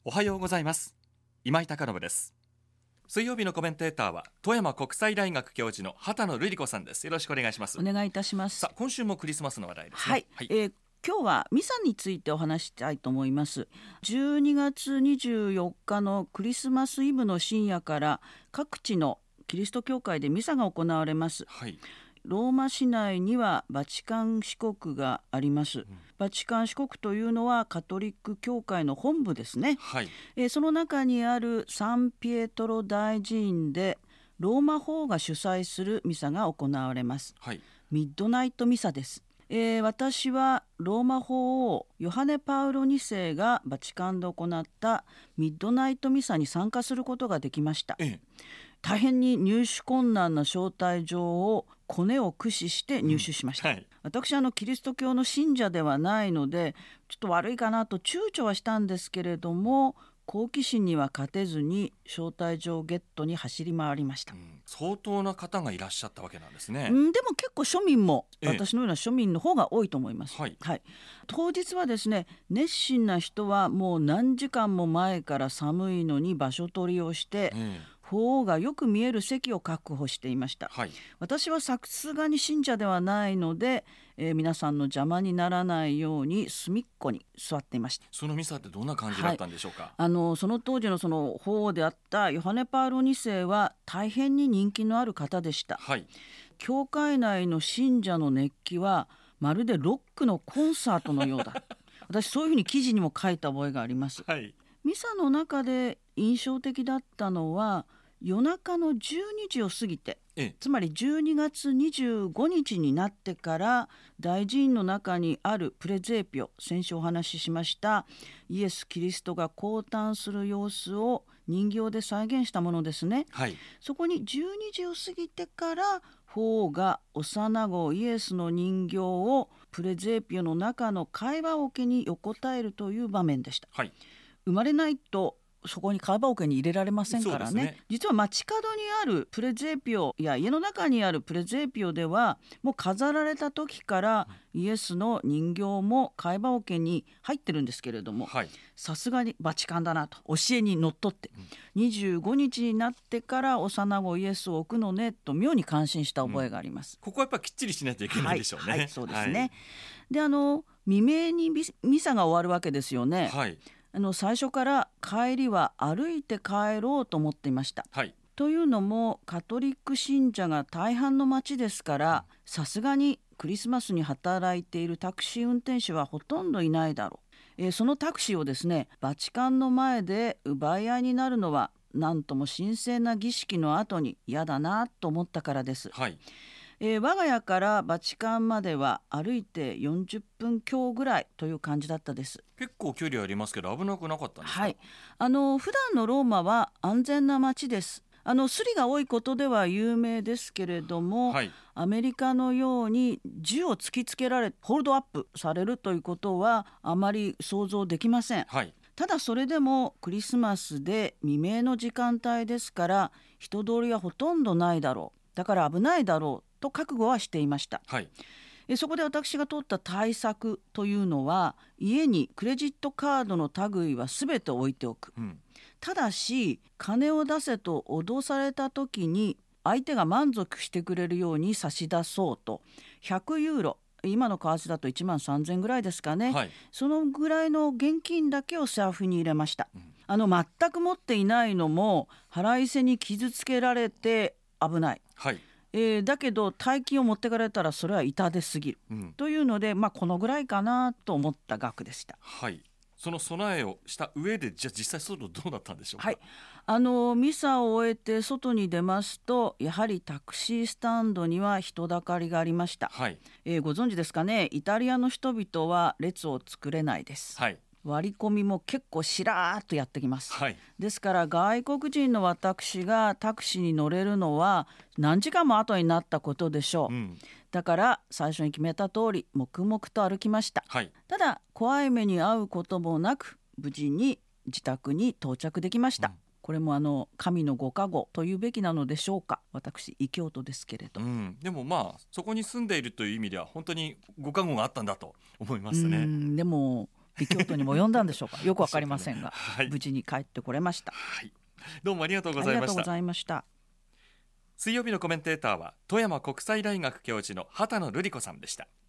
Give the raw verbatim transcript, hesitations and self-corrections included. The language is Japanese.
おはようございます。今井貴信です。水曜日のコメンテーターは富山国際大学教授の畑野瑠璃子さんです。よろしくお願いします。 お願いいたします。 さあ、今週もクリスマスの話題ですね。 はい、はいえー、今日はミサについてお話したいと思います。じゅうにがつにじゅうよっかのクリスマスイブの深夜から各地のキリスト教会でミサが行われます。 はい、 ローマ市内にはバチカン市国があります、うん、バチカン市国というのはカトリック教会の本部ですね、 はいえー、その中にあるサンピエトロ大寺院でローマ法が主催するミサが行われます、 はい、 ミッドナイトミサです。えー、私はローマ法王ヨハネ・パウロにせいがバチカンで行ったミッドナイトミサに参加することができました、ええ、大変に入手困難な招待状をコネを駆使して入手しました、うんはい、私はあのキリスト教の信者ではないのでちょっと悪いかなと躊躇はしたんですけれども、好奇心には勝てずに招待状ゲットに走り回りました、うん、 相当な方がいらっしゃったわけなんですね、 うん、でも結構庶民も、私のような庶民の方が多いと思います、 はいはい、当日はですね、熱心な人はもう何時間も前から寒いのに場所取りをして、うん法王がよく見える席を確保していました、はい、私はさすがに信者ではないので、えー、皆さんの邪魔にならないように隅っこに座っていました。 そのミサってどんな感じだったんでしょうか。はい、 あのその当時のその法王であったヨハネ・パウロにせいは大変に人気のある方でした、はい、教会内の信者の熱気はまるでロックのコンサートのようだ私そういうふうに記事にも書いた覚えがあります、はい、ミサの中で印象的だったのは夜中のじゅうにじを過ぎて、つまりじゅうにがつにじゅうごにちになってから大寺院の中にあるプレゼーピオ、先週お話ししましたイエス・キリストが降誕する様子を人形で再現したものですね、はい、そこにじゅうにじを過ぎてから法王が幼子イエスの人形をプレゼーピオの中の会話桶に横たえるという場面でした、はい、生まれないとそこに会話桶に入れられませんから ね, ね実は街角にあるプレゼーピオや家の中にあるプレゼーピオではもう飾られた時からイエスの人形も会話桶に入ってるんですけれども、さすがにバチカンだなと教えにのっとって、うん、にじゅうごにちになってから幼子イエスを置くのねと妙に感心した覚えがあります、 うん、ここはやっぱりきっちりしないといけないでしょうね、 はいはい、そうですね、はい、であの未明にミサが終わるわけですよね、はい、あの最初から帰りは歩いて帰ろうと思っていました、はい、というのもカトリック信者が大半の町ですからさすがにクリスマスに働いているタクシー運転手はほとんどいないだろう、えー、そのタクシーをですねバチカンの前で奪い合いになるのはなんとも神聖な儀式の後に嫌だなと思ったからです、はいえー、我が家からバチカンまでは歩いてよんじゅっぷん強ぐらいという感じだったです。 結構距離ありますけど危なくなかったんですか。 はい、あの普段のローマは安全な街です。あのスリが多いことでは有名ですけれども、はい、アメリカのように銃を突きつけられホールドアップされるということはあまり想像できません、はい、ただそれでもクリスマスで未明の時間帯ですから人通りはほとんどないだろう、だから危ないだろうと覚悟はしていました、はい、えそこで私が取った対策というのは家にクレジットカードの類は全て置いておく、うん、ただし金を出せと脅された時に相手が満足してくれるように差し出そうとひゃくユーロ、今の為替だといちまんさんぜんぐらいですかね、はい、そのぐらいの現金だけを財布に入れました、うん、あの全く持っていないのも腹いせに傷つけられて危ない、はいえー、だけど大金を持ってかれたらそれは痛ですぎる、うん、というので、まあ、このぐらいかなと思った額でした、 はい、その備えをした上でじゃあ実際外どうだったんでしょうか。 はい、あのミサを終えて外に出ますとやはりタクシースタンドには人だかりがありました、はいえー、ご存知ですかね、イタリアの人々は列を作れないです、はい、割り込みも結構しらーっとやってきます、はい、ですから外国人の私がタクシーに乗れるのは何時間も後になったことでしょう、うん、だから最初に決めた通り黙々と歩きました、はい、ただ怖い目に遭うこともなく無事に自宅に到着できました、うん、これもあの神のご加護というべきなのでしょうか。私異教徒ですけれど、うん、 でもまあそこに住んでいるという意味では本当にご加護があったんだと思いますね。 うんでも李京都にも及んだんでしょうかよくわかりませんが、 ねはい、 無事に帰ってこれました、 はい、どうもありがとうございました。 ありがとうございました。 水曜日のコメンテーターは富山国際大学教授の畑野瑠璃子さんでした。